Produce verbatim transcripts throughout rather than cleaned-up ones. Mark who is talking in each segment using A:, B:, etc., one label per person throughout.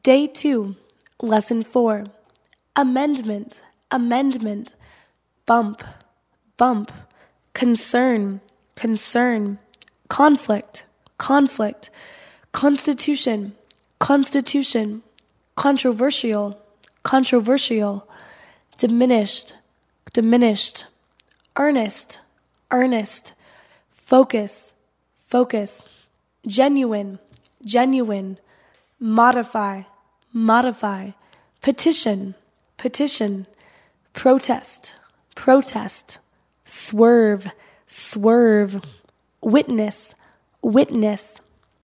A: Day two, Lesson four. Amendment, amendment. Bump, bump. Concern, concern. Conflict, conflict. Constitution, constitution. Controversial, controversial. Diminished, diminished. Earnest, earnest. Focus, focus. Genuine, genuine. Modify, modify. Petition, petition. Protest, protest. Swerve, swerve. Witness, witness.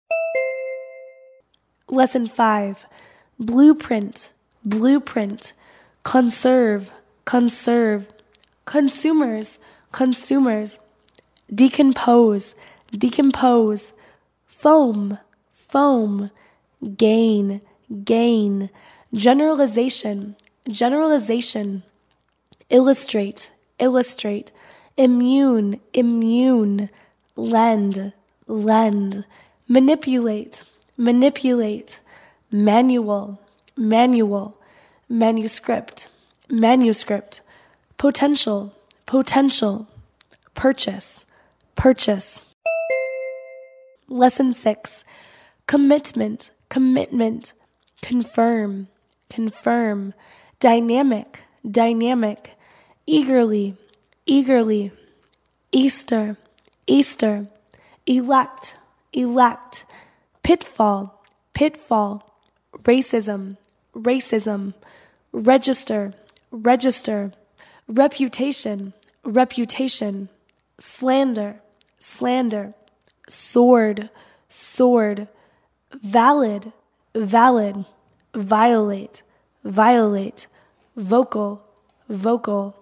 A: Lesson five. Blueprint, blueprint. Conserve, conserve. Consumers, consumers. Decompose, decompose. Foam, foam. Gain, gain. Generalization, generalization. Illustrate, illustrate. Immune, immune. Lend, lend. Manipulate, manipulate. Manual, manual. Manuscript, manuscript. Potential, potential. Purchase, purchase. Lesson six. Commitment, commitment. Confirm, confirm. Dynamic, dynamic. Eagerly, eagerly. Easter, Easter. Elect, elect. Pitfall, pitfall. Racism, racism. Register, register. Reputation, reputation. Slander, slander. Sword, sword. Valid, valid. Violate, violate. Vocal, vocal.